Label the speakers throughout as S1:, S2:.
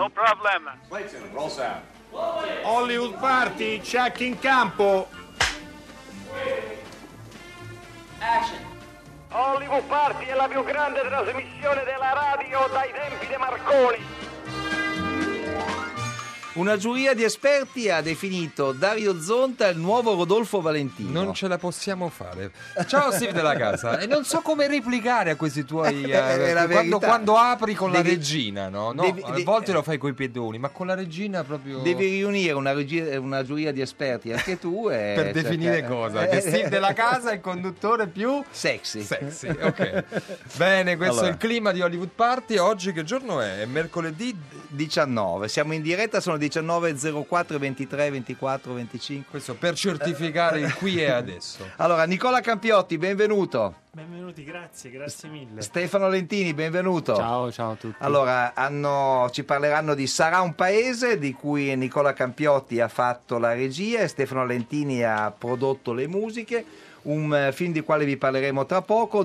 S1: No problem.
S2: Clayton, roll sound.
S3: Hollywood Party, check in campo.
S4: Action.
S1: Hollywood Party è la più grande trasmissione della radio dai tempi di Marconi.
S5: Una giuria di esperti ha definito Dario Zonta il nuovo Rodolfo Valentino.
S6: Non ce la possiamo fare. Ciao Steve della casa. E non so come replicare a questi tuoi quando apri con la regina, no? A volte lo fai coi pedoni, ma con la regina proprio
S5: devi riunire una giuria di esperti anche tu
S6: per definire cosa? Che Steve della casa è il conduttore più
S5: sexy.
S6: Ok. Bene, questo è il clima di Hollywood Party. Oggi che giorno è? È mercoledì
S5: 19. Siamo in diretta, sono 19.04, 23, 24, 25.
S6: Questo per certificare il qui e adesso.
S5: Allora, Nicola Campiotti, benvenuto.
S7: Benvenuti, grazie mille.
S5: Stefano Lentini, benvenuto.
S7: Ciao a tutti.
S5: Allora, ci parleranno di Sarà un paese, di cui Nicola Campiotti ha fatto la regia e Stefano Lentini ha prodotto le musiche. Un film di quale vi parleremo tra poco,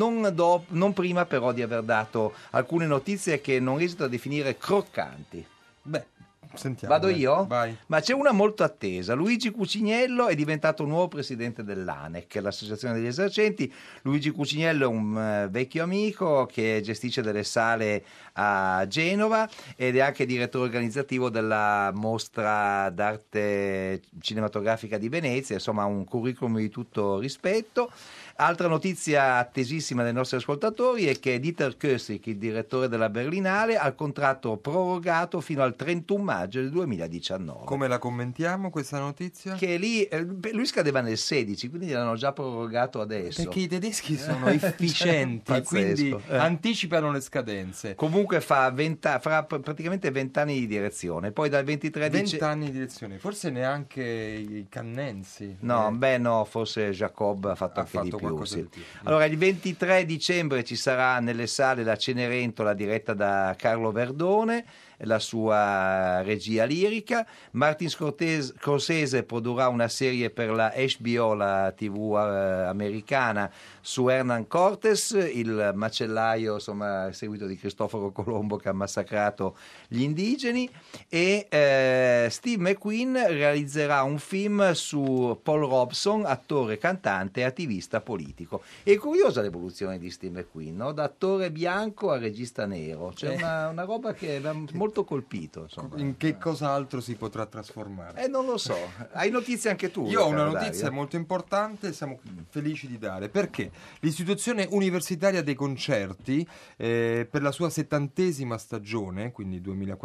S5: non prima però di aver dato alcune notizie che non esito a definire croccanti.
S6: Beh, sentiamo.
S5: Vado io?
S6: Vai.
S5: Ma c'è una molto attesa. Luigi Cuciniello è diventato nuovo presidente dell'ANEC, l'associazione degli esercenti. Luigi Cuciniello è un vecchio amico che gestisce delle sale a Genova ed è anche direttore organizzativo della mostra d'arte cinematografica di Venezia, insomma un curriculum di tutto rispetto. Altra notizia attesissima dai nostri ascoltatori è che Dieter Kössig, il direttore della Berlinale, ha il contratto prorogato fino al 31 maggio del 2019.
S6: Come la commentiamo questa notizia?
S5: Che lui scadeva nel 16, quindi l'hanno già prorogato adesso.
S6: Perché i tedeschi sono efficienti, quindi anticipano le scadenze.
S5: Comunque fa praticamente 20 anni di direzione, poi dal 23
S6: 20 anni di direzione, forse neanche i Cannensi.
S5: No, forse Jacob ha fatto anche di più. Sì. Allora, il 23 dicembre ci sarà nelle sale la Cenerentola diretta da Carlo Verdone, la sua regia lirica. Martin Scorsese produrrà una serie per la HBO, la TV americana, su Hernan Cortes, il macellaio, insomma, seguito di Cristoforo Colombo che ha massacrato gli indigeni, e Steve McQueen realizzerà un film su Paul Robson, attore, cantante e attivista politico. È curiosa l'evoluzione di Steve McQueen, no? Da attore bianco a regista nero, c'è una roba che è molto colpito, insomma.
S6: In che cos'altro si potrà trasformare?
S5: Non lo so. Hai notizie anche tu?
S6: Io ho una notizia molto importante, siamo felici di dare, perché l'istituzione universitaria dei concerti per la sua 70esima stagione, quindi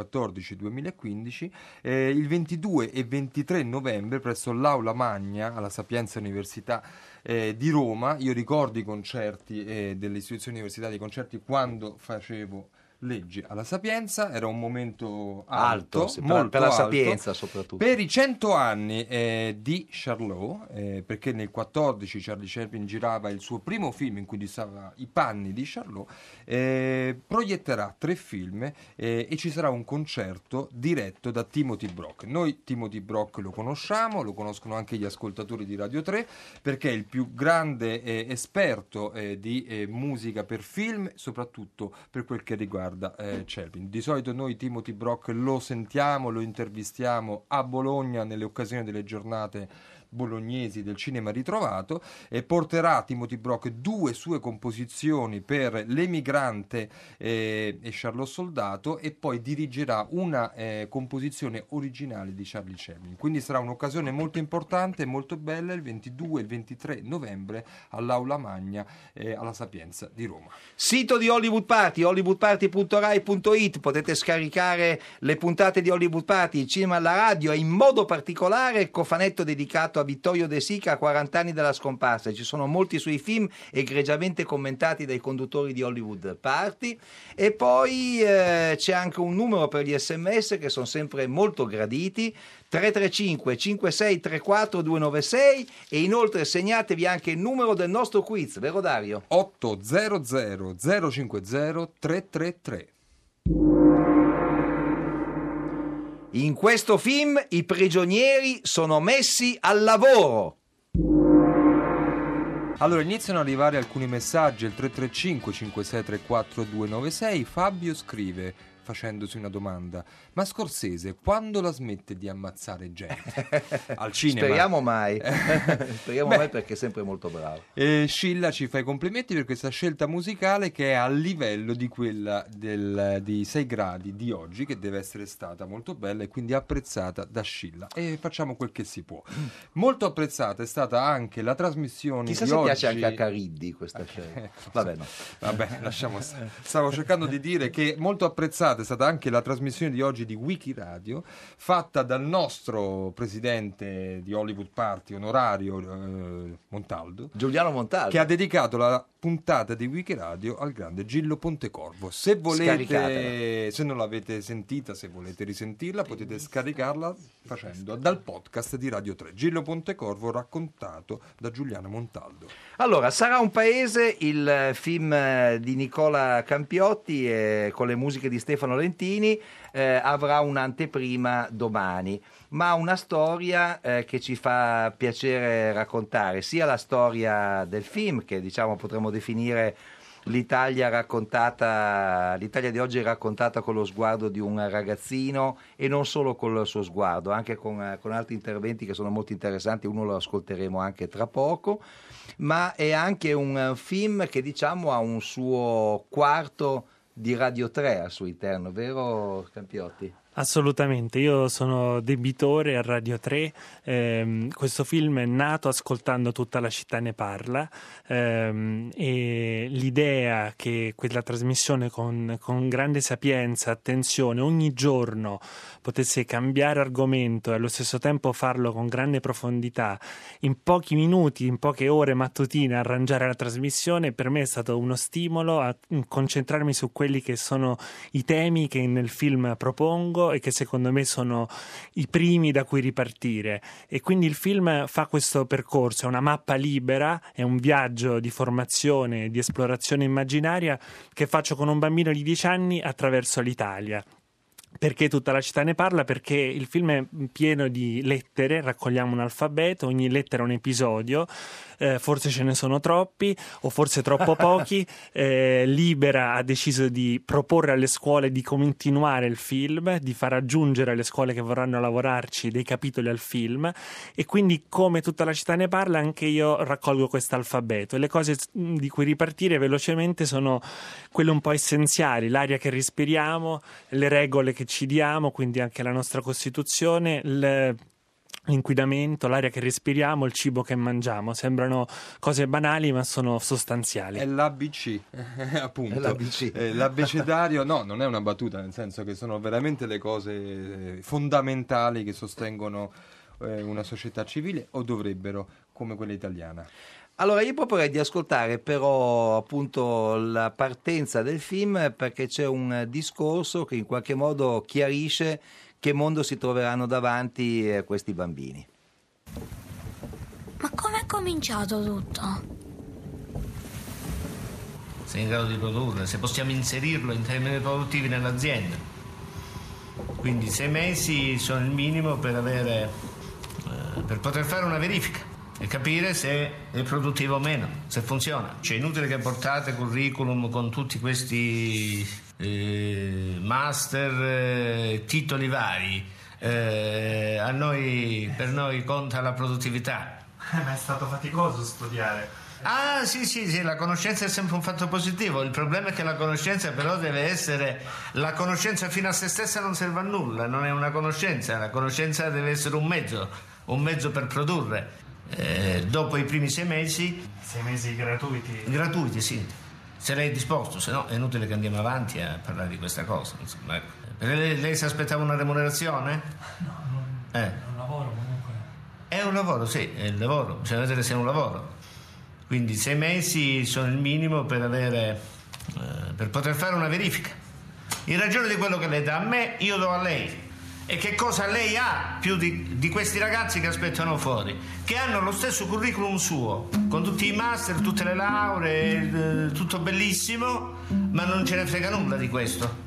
S6: 2014-2015, il 22 e 23 novembre presso l'Aula Magna alla Sapienza Università di Roma. Io ricordo i concerti dell'istituzione universitaria dei concerti quando facevo leggi alla Sapienza, era un momento alto molto
S5: per la
S6: alto,
S5: Sapienza soprattutto.
S6: Per i 100 anni di Charlot, perché nel 14 Charlie Chaplin girava il suo primo film in cui indossava i panni di Charlot, proietterà 3 film e ci sarà un concerto diretto da Timothy Brock. Noi Timothy Brock lo conosciamo, lo conoscono anche gli ascoltatori di Radio 3, perché è il più grande esperto di musica per film, soprattutto per quel che riguarda Chaplin. Di solito noi Timothy Brock lo sentiamo, lo intervistiamo a Bologna nelle occasioni delle giornate bolognesi del cinema ritrovato, e porterà Timothy Brock 2 sue composizioni per L'Emigrante e Charlot Soldato, e poi dirigerà una composizione originale di Charlie Chaplin. Quindi sarà un'occasione molto importante e molto bella il 22 e il 23 novembre all'Aula Magna alla Sapienza di Roma.
S5: Sito di Hollywood Party, hollywoodparty.rai.it. potete scaricare le puntate di Hollywood Party, il cinema alla radio, e in modo particolare il cofanetto dedicato a Vittorio De Sica a 40 anni dalla scomparsa. Ci sono molti suoi film egregiamente commentati dai conduttori di Hollywood Party. E poi c'è anche un numero per gli SMS che sono sempre molto graditi, 335 5634 296, e inoltre segnatevi anche il numero del nostro quiz, vero Dario?
S6: 800 050 333.
S5: In questo film i prigionieri sono messi al lavoro.
S6: Allora, iniziano ad arrivare alcuni messaggi al 335 5634 296. Fabio scrive: facendosi una domanda: ma Scorsese quando la smette di ammazzare gente? Al cinema.
S5: Speriamo mai. Speriamo mai, perché è sempre molto bravo.
S6: Scilla ci fa i complimenti per questa scelta musicale che è a livello di quella di 6 gradi di oggi, che deve essere stata molto bella e quindi apprezzata da Scilla, e facciamo quel che si può. Molto apprezzata è stata anche la trasmissione
S5: Chissà
S6: di
S5: se
S6: oggi.
S5: piace anche a Cariddi questa scelta. Vabbè, no.
S6: Vabbè, lasciamo stare. Stavo cercando di dire che molto apprezzata è stata anche la trasmissione di oggi di Wikiradio, fatta dal nostro presidente di Hollywood Party onorario, Montaldo,
S5: Giuliano Montaldo,
S6: che ha dedicato la puntata di Wikiradio al grande Gillo Pontecorvo. Se volete, se non l'avete sentita, se volete risentirla, potete scaricarla facendo dal podcast di Radio 3. Gillo Pontecorvo raccontato da Giuliano Montaldo.
S5: Allora, Sarà un paese, il film di Nicola Campiotti, con le musiche di Stefano Lentini, avrà un'anteprima domani, ma una storia che ci fa piacere raccontare, sia la storia del film, che diciamo potremmo definire l'Italia di oggi raccontata con lo sguardo di un ragazzino, e non solo col suo sguardo, anche con altri interventi che sono molto interessanti. Uno lo ascolteremo anche tra poco, ma è anche un film che diciamo ha un suo quarto di Radio 3 al suo interno, vero Campiotti?
S7: Assolutamente, io sono debitore a Radio 3, questo film è nato ascoltando Tutta la città ne parla, e l'idea che quella trasmissione con grande sapienza, attenzione, ogni giorno potesse cambiare argomento e allo stesso tempo farlo con grande profondità, in pochi minuti, in poche ore mattutine arrangiare la trasmissione, per me è stato uno stimolo a concentrarmi su quelli che sono i temi che nel film propongo e che secondo me sono i primi da cui ripartire, e quindi il film fa questo percorso, è una mappa libera, è un viaggio di formazione, di esplorazione immaginaria che faccio con un bambino di 10 anni attraverso l'Italia. Perché Tutta la città ne parla? Perché il film è pieno di lettere, raccogliamo un alfabeto, ogni lettera è un episodio, forse ce ne sono troppi o forse troppo pochi. Libera ha deciso di proporre alle scuole di continuare il film, di far aggiungere alle scuole che vorranno lavorarci dei capitoli al film, e quindi, come Tutta la città ne parla, anche io raccolgo questo alfabeto, e le cose di cui ripartire velocemente sono quelle un po' essenziali: l'aria che respiriamo, le regole che ci diamo, quindi anche la nostra Costituzione, l'inquinamento, l'aria che respiriamo, il cibo che mangiamo. Sembrano cose banali, ma sono sostanziali.
S6: È l'ABC, appunto.
S5: È l'ABC.
S6: L'abbecedario, no, non è una battuta, nel senso che sono veramente le cose fondamentali che sostengono una società civile, o dovrebbero, come quella italiana.
S5: Allora, io proporrei di ascoltare però appunto la partenza del film, perché c'è un discorso che in qualche modo chiarisce che mondo si troveranno davanti questi bambini.
S2: Ma com'è cominciato tutto?
S8: Sei in grado di produrre, se possiamo inserirlo in termini produttivi nell'azienda. Quindi 6 mesi sono il minimo per poter fare una verifica e capire se è produttivo o meno, se funziona. Cioè, è inutile che portate curriculum con tutti questi master, titoli vari. Per noi conta la produttività.
S7: Ma è stato faticoso studiare.
S8: Ah, sì, la conoscenza è sempre un fatto positivo. Il problema è che la conoscenza però deve essere... La conoscenza fino a se stessa non serve a nulla, non è una conoscenza. La conoscenza deve essere un mezzo per produrre. Dopo i primi 6 mesi...
S7: 6 mesi gratuiti?
S8: Gratuiti, sì. Se lei è disposto, se no è inutile che andiamo avanti a parlare di questa cosa. Insomma, lei si aspettava una remunerazione?
S7: No, è un lavoro comunque.
S8: È un lavoro, sì, è il lavoro. Bisogna vedere se è un lavoro. Quindi 6 mesi sono il minimo per poter fare una verifica. In ragione di quello che lei dà a me, io do a lei. E che cosa lei ha più di questi ragazzi che aspettano fuori, che hanno lo stesso curriculum suo, con tutti i master, tutte le lauree, tutto bellissimo, ma non ce ne frega nulla di questo.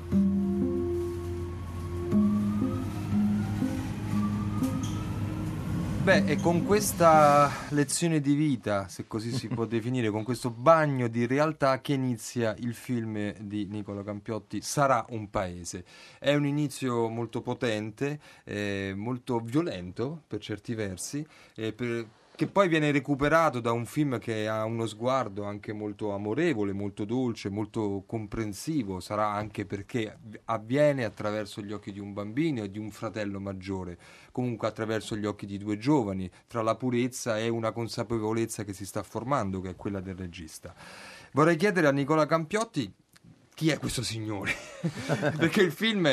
S6: Beh, e con questa lezione di vita, se così si può definire, con questo bagno di realtà che inizia il film di Nicola Campiotti, Sarà un paese. È un inizio molto potente, molto violento per certi versi, che poi viene recuperato da un film che ha uno sguardo anche molto amorevole, molto dolce, molto comprensivo. Sarà anche perché avviene attraverso gli occhi di un bambino e di un fratello maggiore, comunque attraverso gli occhi di due giovani, tra la purezza e una consapevolezza che si sta formando, che è quella del regista. Vorrei chiedere a Nicola Campiotti chi è questo signore, perché il film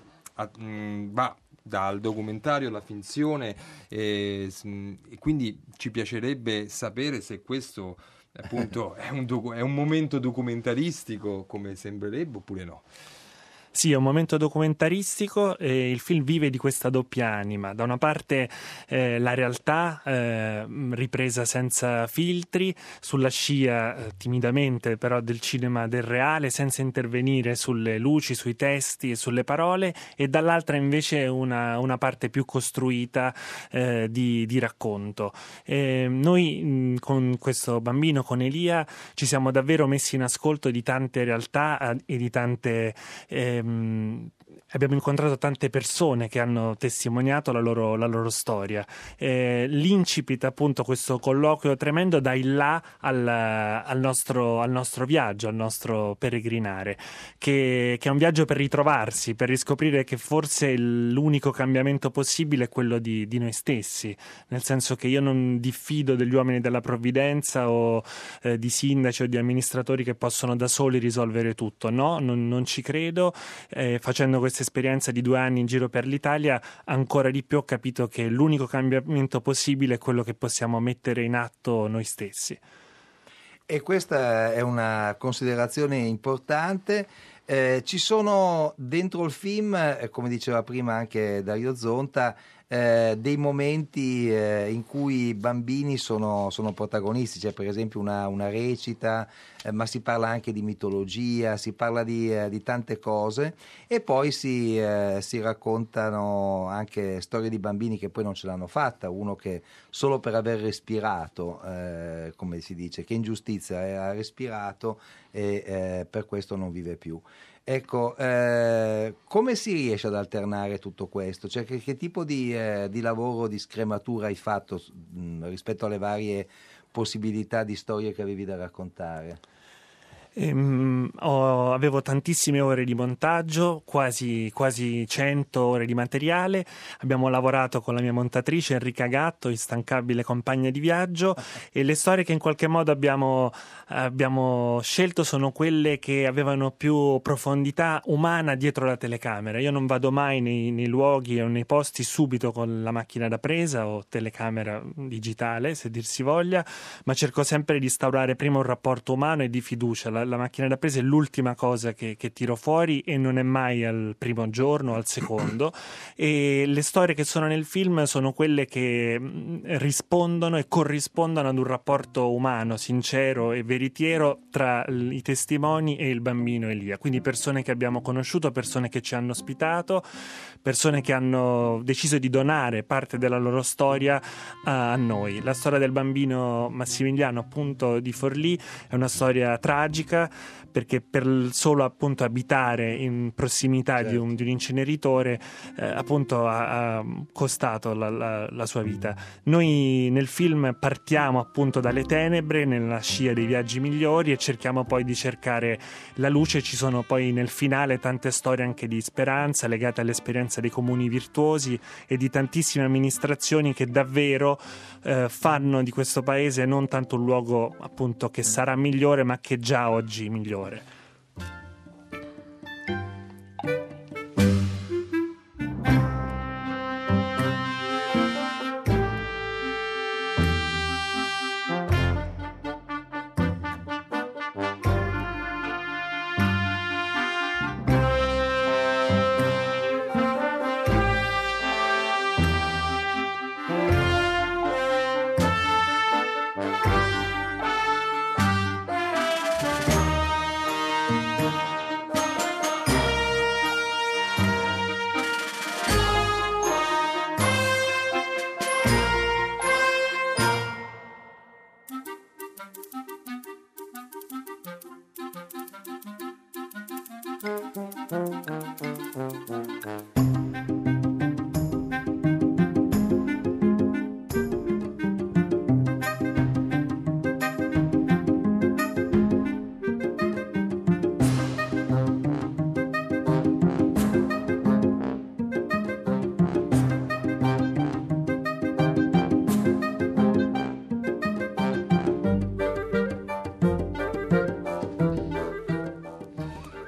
S6: va dal documentario alla finzione, e quindi ci piacerebbe sapere se questo appunto è un momento documentaristico come sembrerebbe oppure no.
S7: Sì, è un momento documentaristico e il film vive di questa doppia anima. Da una parte la realtà ripresa senza filtri, sulla scia timidamente però del cinema del reale, senza intervenire sulle luci, sui testi e sulle parole, e dall'altra invece una parte più costruita di racconto. Noi con questo bambino, con Elia, ci siamo davvero messi in ascolto di tante realtà e di tante abbiamo incontrato tante persone che hanno testimoniato la loro storia. L'incipit, appunto, questo colloquio tremendo dà il là al nostro viaggio, al nostro peregrinare, che è un viaggio per ritrovarsi, per riscoprire che forse l'unico cambiamento possibile è quello di noi stessi, nel senso che io non diffido degli uomini della provvidenza o di sindaci o di amministratori che possono da soli risolvere tutto. No, non ci credo. Facendo questa esperienza di 2 anni in giro per l'Italia, ancora di più ho capito che l'unico cambiamento possibile è quello che possiamo mettere in atto noi stessi.
S5: E questa è una considerazione importante. Ci sono dentro il film, come diceva prima anche Dario Zonta, dei momenti in cui i bambini sono protagonisti. C'è per esempio una recita, ma si parla anche di mitologia, si parla di tante cose, e poi si raccontano anche storie di bambini che poi non ce l'hanno fatta, uno che solo per aver respirato, come si dice, che ingiustizia, ha respirato e per questo non vive più. Ecco, come si riesce ad alternare tutto questo? Cioè, che tipo di lavoro di scrematura hai fatto rispetto alle varie possibilità di storie che avevi da raccontare?
S7: Avevo tantissime ore di montaggio, quasi 100 ore di materiale. Abbiamo lavorato con la mia montatrice Enrica Gatto, instancabile compagna di viaggio, e le storie che in qualche modo abbiamo scelto sono quelle che avevano più profondità umana dietro la telecamera. Io non vado mai nei luoghi o nei posti subito con la macchina da presa o telecamera digitale, se dir si voglia, ma cerco sempre di instaurare prima un rapporto umano e di fiducia. La macchina da presa è l'ultima cosa che tiro fuori, e non è mai al primo giorno o al secondo. E le storie che sono nel film sono quelle che rispondono e corrispondono ad un rapporto umano, sincero e veritiero tra i testimoni e il bambino Elia. Quindi persone che abbiamo conosciuto, persone che ci hanno ospitato, persone che hanno deciso di donare parte della loro storia a noi. La storia del bambino Massimiliano, appunto, di Forlì è una storia tragica, perché per solo appunto abitare in prossimità, certo, di un inceneritore appunto ha costato la sua vita. Noi nel film partiamo appunto dalle tenebre, nella scia dei viaggi migliori, e cerchiamo poi di cercare la luce. Ci sono poi nel finale tante storie anche di speranza legate all'esperienza dei comuni virtuosi e di tantissime amministrazioni che davvero fanno di questo paese non tanto un luogo appunto che sarà migliore, ma che già oggi migliore.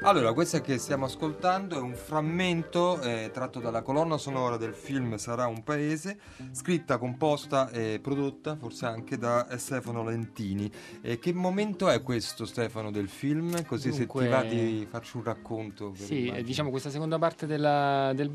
S6: Allora, questa che stiamo ascoltando è un frammento tratto dalla colonna sonora del film Sarà un paese, scritta, composta e prodotta forse anche da Stefano Lentini. Che momento è questo, Stefano, del film? Così
S9: Dunque,
S6: se ti va di farci un racconto.
S9: Sì, diciamo questa seconda parte del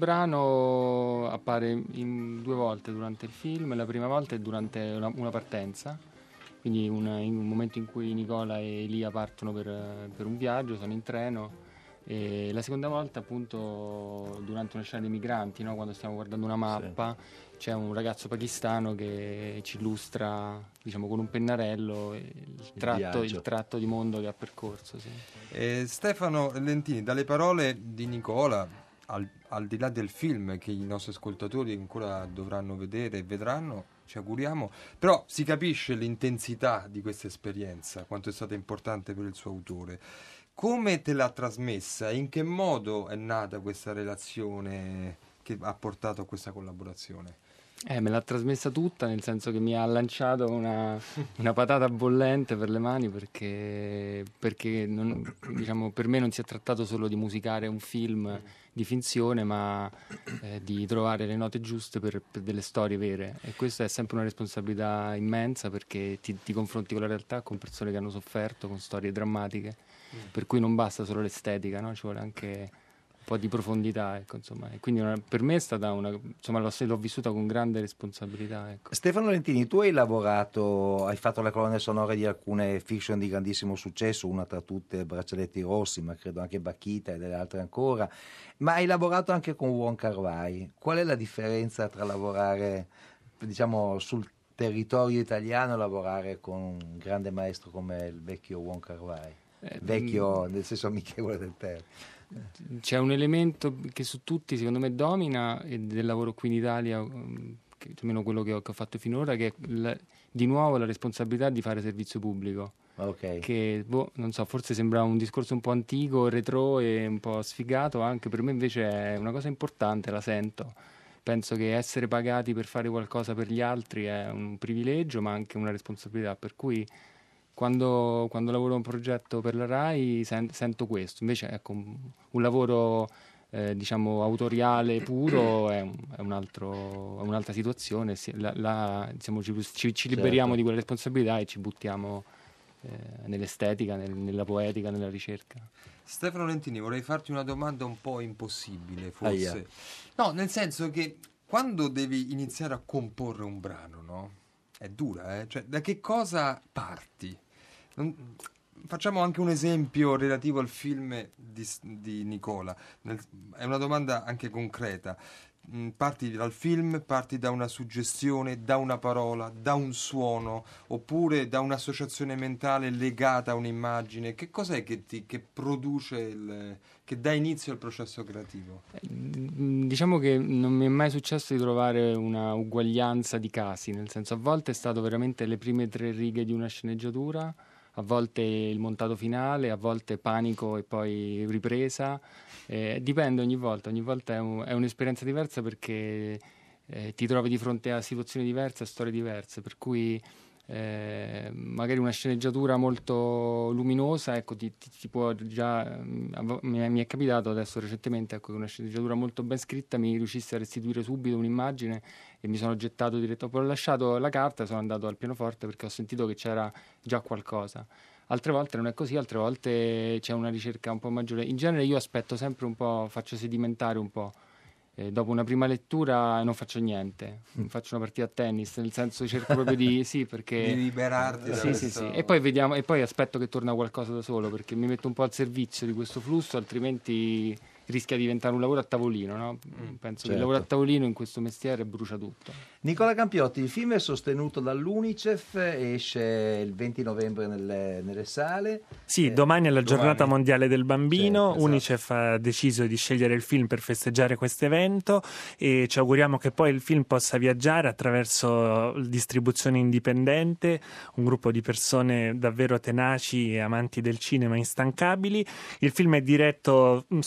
S9: brano appare due volte durante il film. La prima volta è durante una partenza, quindi in un momento in cui Nicola e Elia partono per un viaggio, sono in treno, e la seconda volta appunto durante una scena dei migranti, no? Quando stiamo guardando una mappa, c'è un ragazzo pakistano che ci illustra, diciamo, con un pennarello il tratto di mondo che ha percorso. Sì.
S6: Stefano Lentini, dalle parole di Nicola, al di là del film che i nostri ascoltatori ancora dovranno vedere e vedranno, ci auguriamo, però si capisce l'intensità di questa esperienza, quanto è stata importante per il suo autore. Come te l'ha trasmessa? In che modo è nata questa relazione che ha portato a questa collaborazione?
S9: Me l'ha trasmessa tutta, nel senso che mi ha lanciato una patata bollente per le mani, perché diciamo, per me non si è trattato solo di musicare un film di finzione, ma di trovare le note giuste per delle storie vere, e questa è sempre una responsabilità immensa, perché ti confronti con la realtà, con persone che hanno sofferto, con storie drammatiche, per cui non basta solo l'estetica, no? Ci vuole anche un po' di profondità, ecco, insomma. E quindi per me è stata l'ho vissuta con grande responsabilità, ecco.
S5: Stefano Lentini, tu hai fatto le colonne sonore di alcune fiction di grandissimo successo, una tra tutte Braccialetti Rossi, ma credo anche Bacchita e delle altre ancora, ma hai lavorato anche con Wong Kar-wai. Qual è la differenza tra lavorare, diciamo, sul territorio italiano e lavorare con un grande maestro come il vecchio Wong Kar-wai? Vecchio nel senso amichevole del termine.
S9: C'è un elemento che su tutti secondo me domina, e del lavoro qui in Italia, che almeno quello che ho fatto finora, che è di nuovo la responsabilità di fare servizio pubblico.
S5: Okay.
S9: Che non so, forse sembra un discorso un po' antico, retro e un po' sfigato, anche per me invece è una cosa importante, la sento. Penso che essere pagati per fare qualcosa per gli altri è un privilegio, ma anche una responsabilità, per cui quando lavoro un progetto per la RAI sento questo. Invece, ecco, un lavoro diciamo autoriale puro è un'altra situazione. Diciamo, ci liberiamo di quella responsabilità e ci buttiamo nell'estetica, nella poetica, nella ricerca.
S6: Stefano Lentini, vorrei farti una domanda un po' impossibile, forse. No, nel senso che quando devi iniziare a comporre un brano, no? È dura, Cioè, da che cosa parti? Facciamo anche un esempio relativo al film di Nicola. È una domanda anche concreta. Parti dal film, parti da una suggestione, da una parola, da un suono, oppure da un'associazione mentale legata a un'immagine? Che cos'è che produce, che dà inizio al processo creativo?
S9: Diciamo che non mi è mai successo di trovare una uguaglianza di casi, nel senso, a volte è stato veramente le prime 3 righe di una sceneggiatura, a volte il montato finale, a volte panico e poi ripresa. Dipende ogni volta è un'esperienza diversa, perché ti trovi di fronte a situazioni diverse, a storie diverse, per cui magari una sceneggiatura molto luminosa, ecco, ti può già mi è capitato adesso recentemente, ecco, che una sceneggiatura molto ben scritta mi riuscisse a restituire subito un'immagine, e mi sono gettato diretto. Poi ho lasciato la carta e sono andato al pianoforte, perché ho sentito che c'era già qualcosa. Altre volte non è così, altre volte c'è una ricerca un po' maggiore. In genere io aspetto sempre un po', faccio sedimentare un po'. Dopo una prima lettura non faccio niente, faccio una partita a tennis, nel senso cerco proprio di perché
S6: di liberarti da questo...
S9: sì. E poi vediamo, e poi aspetto che torna qualcosa da solo, perché mi metto un po' al servizio di questo flusso, altrimenti rischia di diventare un lavoro a tavolino, no? Penso che il lavoro a tavolino in questo mestiere brucia tutto.
S5: Nicola Campiotti, il film è sostenuto dall'UNICEF, esce il 20 novembre nelle sale.
S7: Sì, domani è la giornata mondiale del bambino.
S5: Sì, esatto.
S7: UNICEF ha deciso di scegliere il film per festeggiare questo evento, e ci auguriamo che poi il film possa viaggiare attraverso distribuzione indipendente, un gruppo di persone davvero tenaci e amanti del cinema instancabili. Il film è diretto soprattutto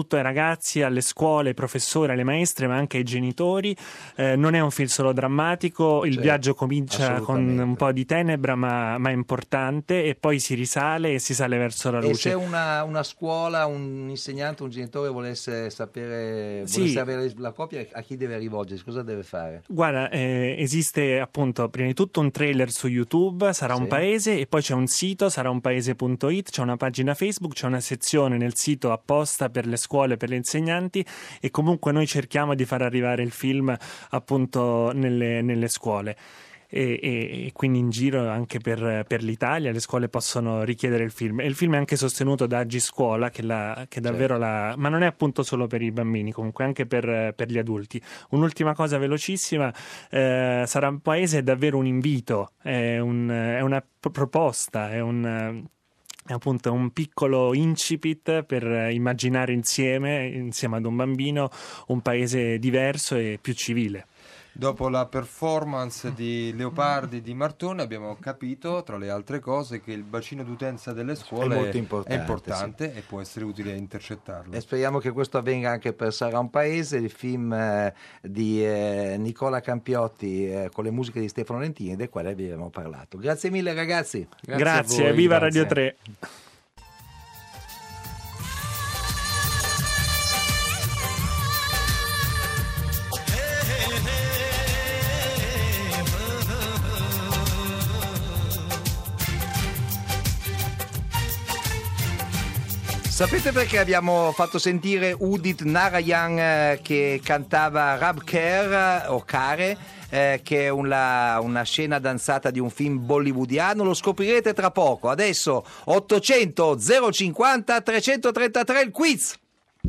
S7: soprattutto ai ragazzi, alle scuole, ai professori, alle maestre, ma anche ai genitori. Non è un film solo drammatico, il viaggio comincia con un po' di tenebra, ma è importante, e poi si risale e si sale verso la luce.
S5: E se una scuola, un insegnante, un genitore volesse sapere, volesse avere la copia, a chi deve rivolgersi? Cosa deve fare?
S7: Guarda, esiste appunto prima di tutto un trailer su YouTube, Sarà un paese, e poi c'è un sito, saraunpaese.it, c'è una pagina Facebook, c'è una sezione nel sito apposta per le scuole, per gli insegnanti, e comunque noi cerchiamo di far arrivare il film appunto nelle scuole. E quindi in giro anche per l'Italia le scuole possono richiedere il film, e il film è anche sostenuto da Agiscuola che davvero ma non è appunto solo per i bambini, comunque anche per gli adulti. Un'ultima cosa velocissima, Sarà un paese è davvero un invito, è una proposta, è appunto un piccolo incipit per immaginare insieme ad un bambino un paese diverso e più civile.
S6: Dopo la performance di Leopardi di Martone abbiamo capito, tra le altre cose, che il bacino d'utenza delle scuole
S5: è molto importante,
S6: e può essere utile intercettarlo.
S5: E speriamo che questo avvenga anche per Sarà un paese, il film di Nicola Campiotti con le musiche di Stefano Lentini, del quale vi abbiamo parlato. Grazie mille ragazzi.
S7: Grazie a voi, viva Radio 3.
S5: Sapete perché abbiamo fatto sentire Udit Narayan che cantava Rab Kher o Kare, che è una scena danzata di un film bollywoodiano? Lo scoprirete tra poco. Adesso 800 050 333 il quiz.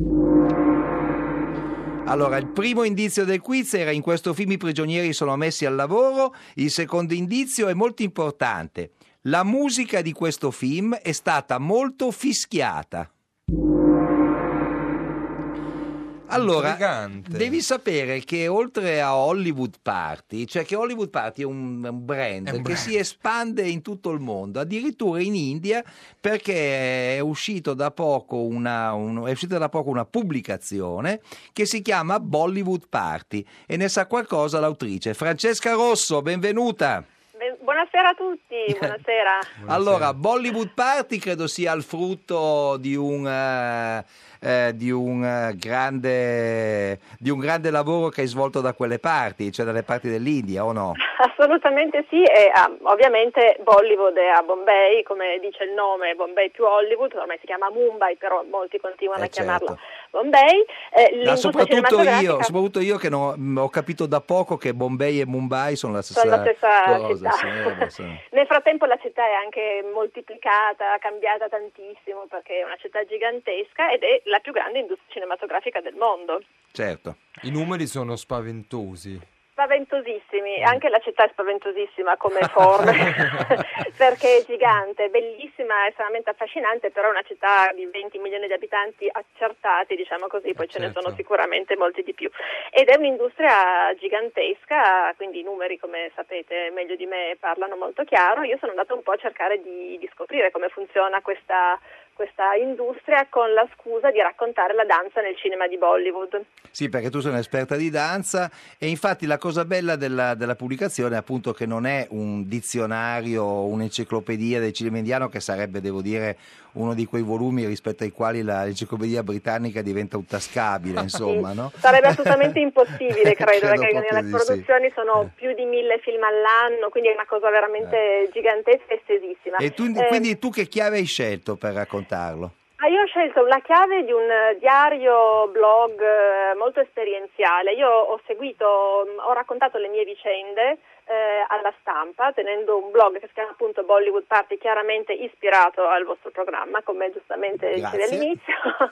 S5: Allora, il primo indizio del quiz era: in questo film i prigionieri sono messi al lavoro. Il secondo indizio è molto importante: la musica di questo film è stata molto fischiata. Allora, devi sapere che oltre a Hollywood Party, cioè che Hollywood Party è un brand che si espande in tutto il mondo, addirittura in India, perché è uscita da poco una pubblicazione che si chiama Bollywood Party, e ne sa qualcosa l'autrice. Francesca Rosso, benvenuta.
S10: Buonasera a tutti, buonasera.
S5: Allora, Bollywood Party credo sia il frutto di un grande lavoro che hai svolto da quelle parti, cioè dalle parti dell'India, o no?
S10: Assolutamente sì, e ovviamente Bollywood è a Bombay, come dice il nome, Bombay più Hollywood, ormai si chiama Mumbai, però molti continuano a chiamarla Bombay.
S5: Soprattutto io che ho capito da poco che Bombay e Mumbai sono la stessa cosa.
S10: Città. Nel frattempo la città è anche moltiplicata, cambiata tantissimo, perché è una città gigantesca ed è la più grande industria cinematografica del mondo.
S5: Certo.
S6: I numeri sono spaventosi.
S10: Spaventosissimi, anche la città è spaventosissima come forme, perché è gigante, bellissima, estremamente affascinante, però è una città di 20 milioni di abitanti accertati, diciamo così, poi ce ne sono sicuramente molti di più. Ed è un'industria gigantesca, quindi i numeri, come sapete meglio di me, parlano molto chiaro. Io sono andata un po' a cercare di scoprire come funziona questa industria, con la scusa di raccontare la danza nel cinema di Bollywood.
S5: Sì, perché tu sei un'esperta di danza, e infatti la cosa bella della pubblicazione è appunto che non è un dizionario, un'enciclopedia del cinema indiano, che sarebbe, devo dire, uno di quei volumi rispetto ai quali l'enciclopedia britannica diventa intascabile, insomma, no?
S10: Sarebbe assolutamente impossibile, credo, perché le produzioni sono più di 1000 film all'anno, quindi è una cosa veramente gigantesca e estesissima.
S5: E quindi tu che chiave hai scelto per raccontarlo?
S10: Io ho scelto la chiave di un diario blog molto esperienziale. Io ho raccontato le mie vicende alla stampa, tenendo un blog che si chiama appunto Bollywood Party, chiaramente ispirato al vostro programma, come giustamente dicevi all'inizio,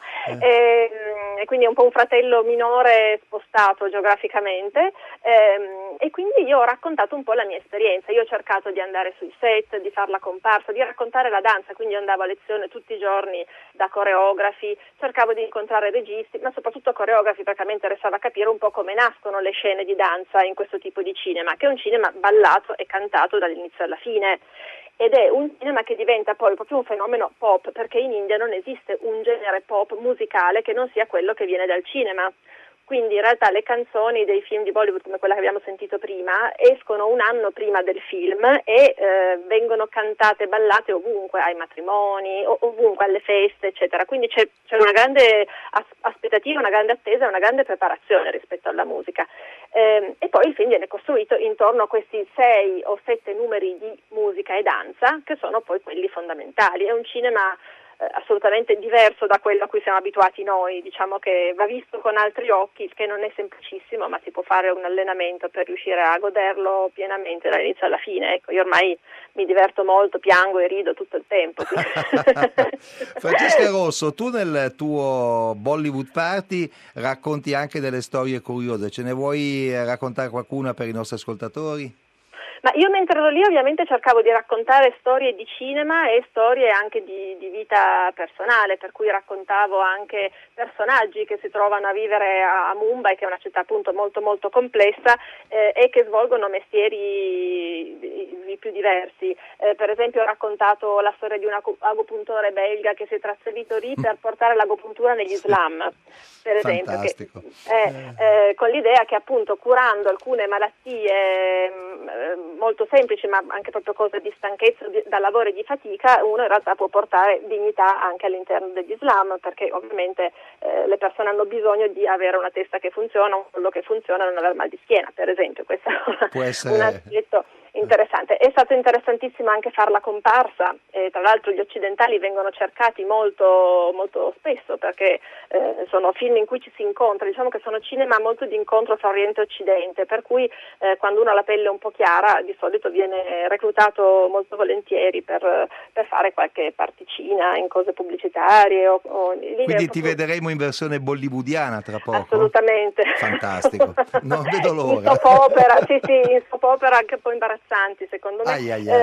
S10: e quindi è un po' un fratello minore spostato geograficamente, e quindi io ho raccontato un po' la mia esperienza. Io ho cercato di andare sui set, di far la comparsa, di raccontare la danza, quindi andavo a lezione tutti i giorni da coreografi, cercavo di incontrare registi, ma soprattutto coreografi, perché a me interessava capire un po' come nascono le scene di danza in questo tipo di cinema, che è un cinema ballato e cantato dall'inizio alla fine. ed è un cinema che diventa poi proprio un fenomeno pop, perché in India non esiste un genere pop musicale che non sia quello che viene dal cinema. Quindi in realtà le canzoni dei film di Bollywood, come quella che abbiamo sentito prima, escono un anno prima del film e vengono cantate e ballate ovunque, ai matrimoni, ovunque, alle feste, eccetera. Quindi c'è una grande aspettativa, una grande attesa, una grande preparazione rispetto alla musica. E poi il film viene costruito intorno a questi 6 o 7 numeri di musica e danza, che sono poi quelli fondamentali. È un cinema assolutamente diverso da quello a cui siamo abituati noi, diciamo che va visto con altri occhi, il che non è semplicissimo, ma si può fare un allenamento per riuscire a goderlo pienamente dall'inizio alla fine. Ecco, io ormai mi diverto molto, piango e rido tutto il tempo.
S5: Francesca Rosso, tu nel tuo Bollywood Party racconti anche delle storie curiose, ce ne vuoi raccontare qualcuna per i nostri ascoltatori?
S10: Ma io mentre ero lì ovviamente cercavo di raccontare storie di cinema e storie anche di vita personale, per cui raccontavo anche personaggi che si trovano a vivere a Mumbai, che è una città appunto molto molto complessa e che svolgono mestieri più diversi. Per esempio ho raccontato la storia di un agopuntore belga che si è trasferito lì per portare l'agopuntura negli Islam, per esempio,
S5: fantastico.
S10: Con l'idea che appunto curando alcune malattie molto semplici, ma anche proprio cose di stanchezza da lavoro e di fatica, uno in realtà può portare dignità anche all'interno degli Islam, perché ovviamente le persone hanno bisogno di avere una testa che funziona, un collo che funziona, non avere mal di schiena, per esempio. Questo è un aspetto interessante. È stato interessantissimo anche fare la comparsa, tra l'altro gli occidentali vengono cercati molto, molto spesso, perché sono film in cui ci si incontra, diciamo che sono cinema molto di incontro tra Oriente e Occidente, per cui quando uno ha la pelle un po' chiara di solito viene reclutato molto volentieri per fare qualche particina in cose pubblicitarie.
S5: Quindi ti vedremo in versione bollywoodiana tra poco?
S10: Assolutamente.
S5: Fantastico, non vedo l'ora.
S10: In soap opera, sì, in soap opera anche un po' imbarazzanti secondo me.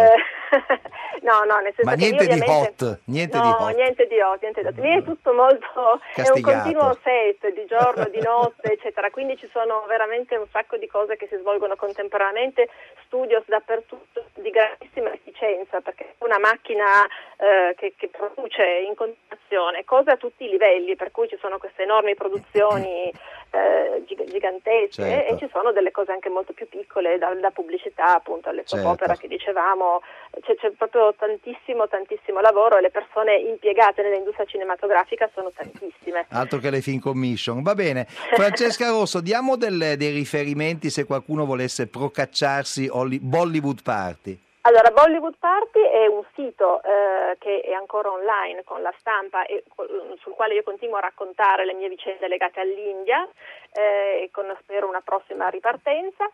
S10: No, nel senso
S5: ma niente
S10: che
S5: di hot,
S10: niente di hot. Lì è tutto molto, è un continuo set di giorno, di notte, eccetera, quindi ci sono veramente un sacco di cose che si svolgono contemporaneamente, studios dappertutto di grandissima efficienza, perché è una macchina che produce in continuazione cose a tutti i livelli, per cui ci sono queste enormi produzioni gigantesche,
S5: certo.
S10: E ci sono delle cose anche molto più piccole, da pubblicità appunto alle soap opera che dicevamo. C'è proprio tantissimo lavoro e le persone impiegate nell'industria cinematografica sono tantissime.
S5: Altro che le film commission. Va bene, Francesca Rosso, diamo dei riferimenti se qualcuno volesse procacciarsi Bollywood Party.
S10: Allora, Bollywood Party è un sito che è ancora online con la stampa e sul quale io continuo a raccontare le mie vicende legate all'India, con spero una prossima ripartenza,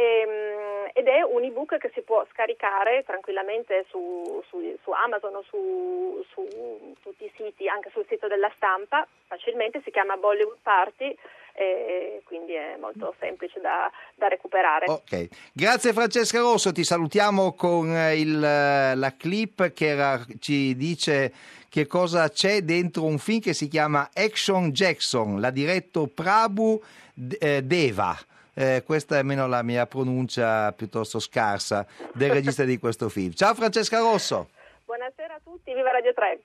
S10: ed è un ebook che si può scaricare tranquillamente su Amazon o su tutti i siti, anche sul sito della stampa, facilmente. Si chiama Bollywood Party, quindi è molto semplice da recuperare.
S5: Ok, grazie Francesca Rosso, ti salutiamo con la clip che ci dice che cosa c'è dentro un film che si chiama Action Jackson, l'ha diretto Prabhu Deva. Questa è almeno la mia pronuncia piuttosto scarsa del regista di questo film. Ciao Francesca Rosso.
S10: Buonasera a tutti, viva Radio 3.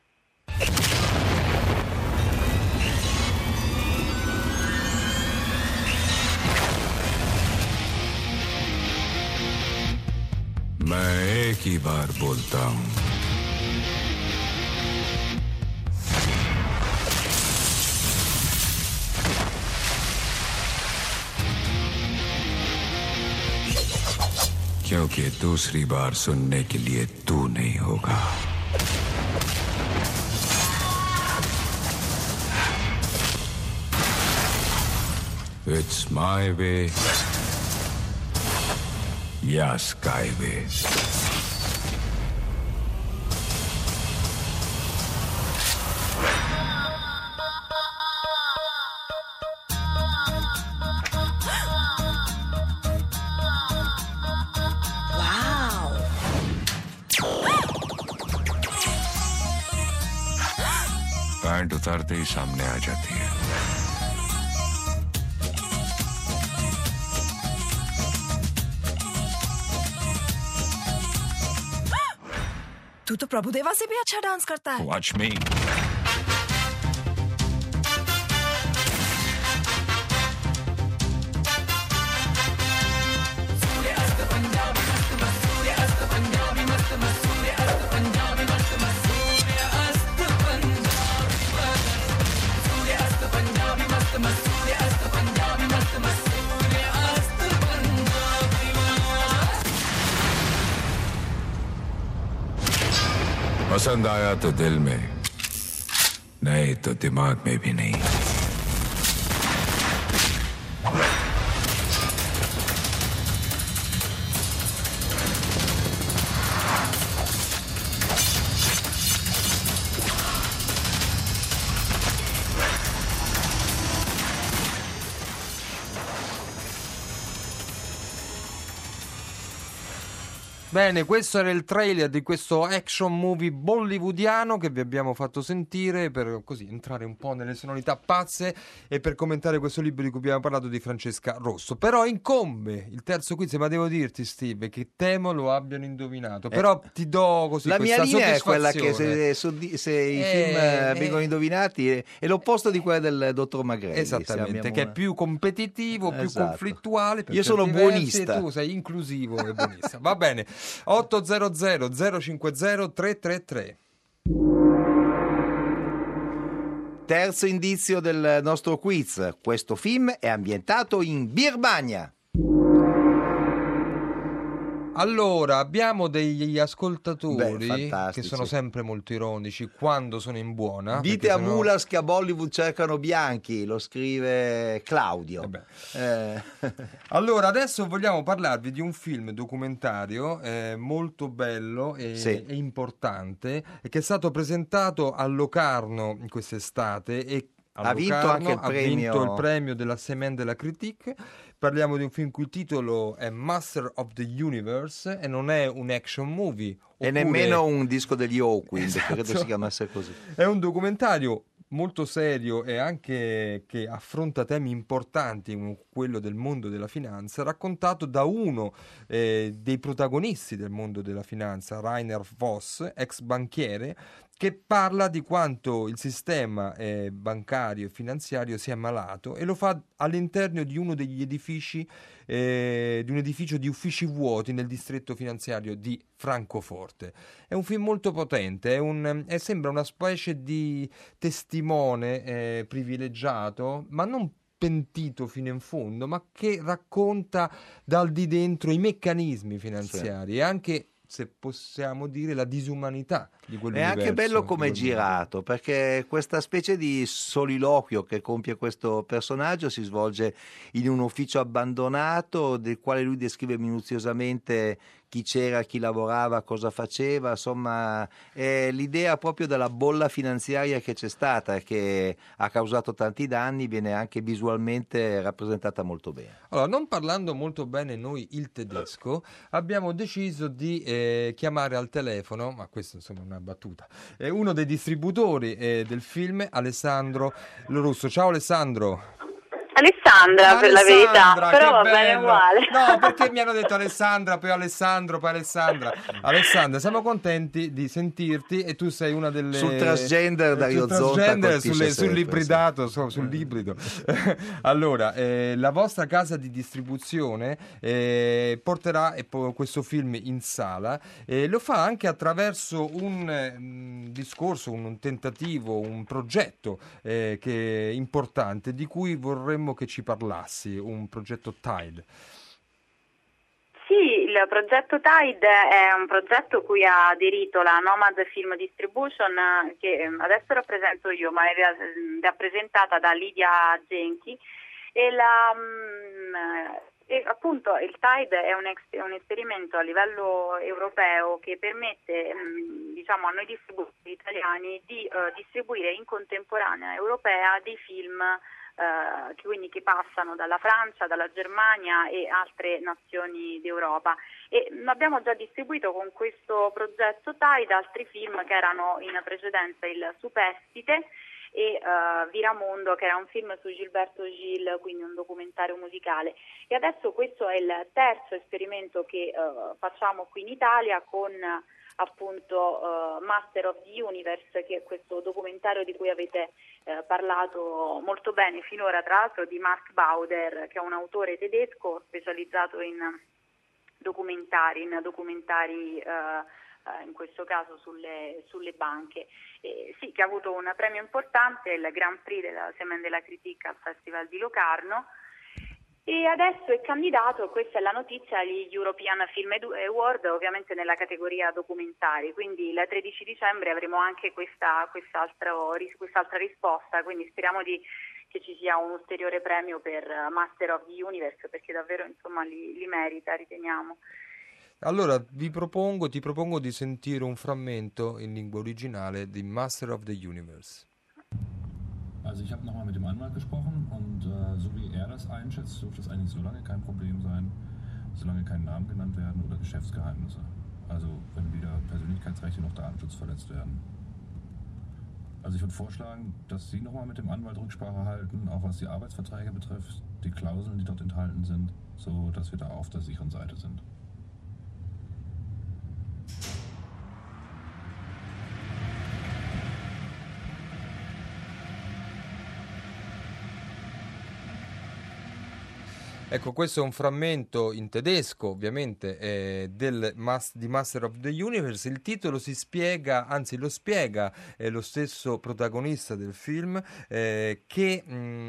S11: मैं एक ही बार बोलता हूं क्योंकि दूसरी बार सुनने के लिए तू नहीं होगा It's my way या Skyway पैंट उतारते ही सामने आ जाती है
S12: Tu to प्रभुदेवा से भी अच्छा डांस करता है।
S11: Watch me. पसंद आया तो दिल में, नहीं तो दिमाग में भी नहीं।
S6: Bene, questo era il trailer di questo action movie bollywoodiano che vi abbiamo fatto sentire per così entrare un po' nelle sonorità pazze e per commentare questo libro di cui abbiamo parlato di Francesca Rosso. Però incombe il terzo quiz, ma devo dirti, Steve, che temo lo abbiano indovinato. Però ti do così
S5: la
S6: questa
S5: mia linea è quella
S6: soddisfazione.
S5: che se i film vengono indovinati è l'opposto di quella del dottor Magrelli.
S6: Esattamente, che è più competitivo, più conflittuale.
S5: Io sono buonista.
S6: Tu sei inclusivo e buonista. Va bene. 800 050 333.
S5: Terzo indizio del nostro quiz. Questo film è ambientato in Birmania.
S6: Allora, abbiamo degli ascoltatori
S5: fantastici,
S6: che sono sempre molto ironici quando sono in buona.
S5: Dite a Mulas che a Bollywood cercano bianchi, lo scrive Claudio.
S6: Allora, adesso vogliamo parlarvi di un film documentario molto bello e importante, che è stato presentato a Locarno in quest'estate e
S5: ha vinto anche
S6: il premio della Semaine de la Critique. Parliamo di un film cui il titolo è Master of the Universe e non è un action movie.
S5: E nemmeno un disco degli Hawkwind,
S6: Esatto.
S5: credo si chiamasse così.
S6: È un documentario molto serio e anche che affronta temi importanti, quello del mondo della finanza, raccontato da uno dei protagonisti del mondo della finanza, Rainer Voss, ex banchiere, che parla di quanto il sistema bancario e finanziario sia malato e lo fa all'interno di uno degli edifici, di un edificio di uffici vuoti nel distretto finanziario di Francoforte. È un film molto potente, sembra una specie di testimone privilegiato, ma non pentito fino in fondo, ma che racconta dal di dentro i meccanismi finanziari e anche, se possiamo dire, la disumanità di quell'universo.
S5: È anche bello come è girato, perché questa specie di soliloquio che compie questo personaggio si svolge in un ufficio abbandonato del quale lui descrive minuziosamente chi c'era, chi lavorava, cosa faceva, insomma è l'idea proprio della bolla finanziaria che c'è stata e che ha causato tanti danni, viene anche visualmente rappresentata molto bene.
S6: Allora, non parlando molto bene noi il tedesco, abbiamo deciso di chiamare al telefono, ma questo insomma è una battuta, uno dei distributori del film, Alessandro Lorusso. Ciao Alessandro.
S10: Alessandra, per la verità, però va bene uguale.
S6: No, perché mi hanno detto Alessandra, poi Alessandro, poi Alessandra. Alessandra, siamo contenti di sentirti e tu sei una delle...
S5: Sul transgender Dario Zonta
S6: sull'ibridato, sull'ibrido. Allora, la vostra casa di distribuzione porterà questo film in sala, lo fa anche attraverso un discorso, un tentativo, un progetto che è importante, di cui vorremmo che ci parlassi, un progetto Tide.
S13: Sì, il progetto Tide è un progetto cui ha aderito la Nomad Film Distribution, che adesso rappresento io, ma è rappresentata da Lidia Genchi, e appunto il Tide è un esperimento a livello europeo che permette diciamo a noi distributori italiani di distribuire in contemporanea europea dei film che passano dalla Francia, dalla Germania e altre nazioni d'Europa, e abbiamo già distribuito con questo progetto Tide altri film che erano in precedenza il Superstite e Viramondo, che era un film su Gilberto Gil, quindi un documentario musicale, e adesso questo è il terzo esperimento che facciamo qui in Italia con appunto Master of the Universe, che è questo documentario di cui avete parlato molto bene finora, tra l'altro, di Mark Bauder, che è un autore tedesco specializzato in documentari in questo caso sulle banche. Sì, che ha avuto un premio importante, il Grand Prix della Semaine de la Critique al Festival di Locarno, e adesso è candidato, questa è la notizia, agli European Film Award, ovviamente nella categoria documentari, quindi il 13 dicembre avremo anche quest'altra risposta, quindi speriamo che ci sia un ulteriore premio per Master of the Universe, perché davvero insomma li merita, riteniamo.
S6: Allora ti propongo di sentire un frammento in lingua originale di Master of the Universe.
S14: Also ich habe nochmal mit dem Anwalt gesprochen und so wie er das einschätzt, dürfte es eigentlich so lange kein Problem sein, solange keine Namen genannt werden oder Geschäftsgeheimnisse. Also wenn weder Persönlichkeitsrechte noch Datenschutz verletzt werden. Also ich würde vorschlagen, dass Sie nochmal mit dem Anwalt Rücksprache halten, auch was die Arbeitsverträge betrifft, die Klauseln, die dort enthalten sind, so dass wir da auf der sicheren Seite sind.
S6: Ecco, questo è un frammento in tedesco, ovviamente, di Master of the Universe. Il titolo lo spiega lo stesso protagonista del film, che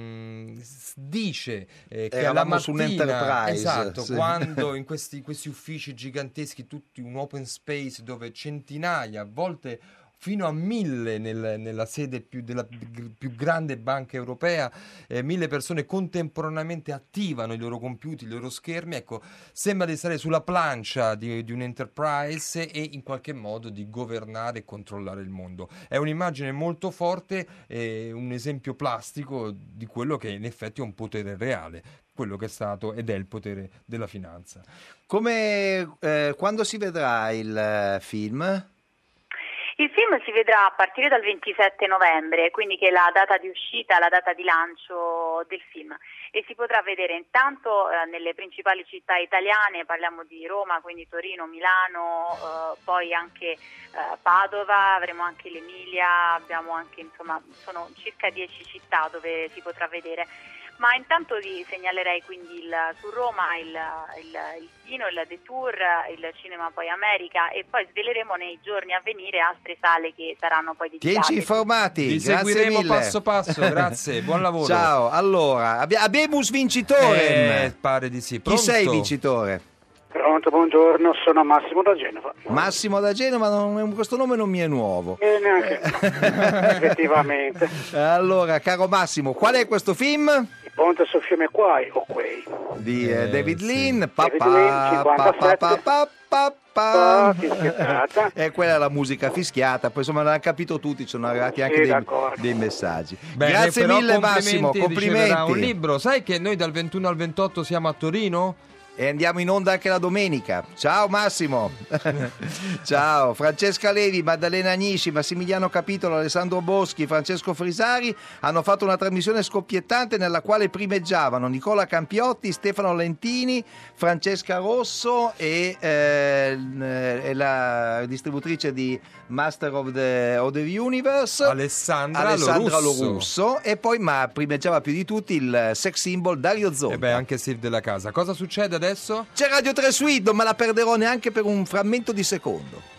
S6: dice che alla mattina,
S5: su un Enterprise,
S6: esatto,
S5: sì.
S6: quando in questi uffici giganteschi, tutti un open space dove centinaia, a volte fino a 1000 nella sede della più grande banca europea, 1000 persone contemporaneamente attivano i loro computer, i loro schermi. Ecco, sembra di stare sulla plancia di un Enterprise e in qualche modo di governare e controllare il mondo. È un'immagine molto forte, un esempio plastico di quello che in effetti è un potere reale, quello che è stato ed è il potere della finanza.
S5: Quando si vedrà il film?
S13: Il film si vedrà a partire dal 27 novembre, quindi che è la data di uscita, la data di lancio del film, e si potrà vedere intanto nelle principali città italiane, parliamo di Roma, quindi Torino, Milano, poi anche Padova, avremo anche l'Emilia, abbiamo anche, insomma, sono circa 10 città dove si potrà vedere. Ma intanto vi segnalerei quindi su Roma il Kino, il The Tour, il Cinema poi America, e poi sveleremo nei giorni a venire altre sale che saranno poi dedicate.
S5: Tienci informati,
S6: vi
S5: grazie
S6: seguiremo
S5: mille.
S6: passo passo, grazie, buon lavoro.
S5: Ciao, allora, abbiamo vincitore.
S6: Pare di sì.
S5: Chi sei vincitore?
S15: Pronto, buongiorno, sono Massimo da Genova.
S5: Massimo da Genova, questo nome non mi è nuovo.
S15: Neanche effettivamente.
S5: Allora, caro Massimo, qual è questo film?
S15: Il Ponte sul fiume Quai o Quei
S5: di David Lean.
S15: David Lean, 57.
S5: E quella è la musica fischiata, poi insomma l'hanno capito tutti, ci sono arrivati anche dei messaggi.
S6: Bene,
S5: grazie mille Massimo, complimenti.
S6: Un libro, sai che noi dal 21 al 28 siamo a Torino?
S5: E andiamo in onda anche la domenica. Ciao Massimo. Ciao. Francesca Levi, Maddalena Agnisci, Massimiliano Capitolo, Alessandro Boschi, Francesco Frisari hanno fatto una trasmissione scoppiettante nella quale primeggiavano Nicola Campiotti, Stefano Lentini, Francesca Rosso e la distributrice di Master of the Universe
S6: Alessandra
S5: Lorusso, e poi primeggiava più di tutti il sex symbol Dario Zonta.
S6: E beh, anche Steve della Casa. Cosa succede adesso?
S5: C'è Radio 3 Suite, non me la perderò neanche per un frammento di secondo.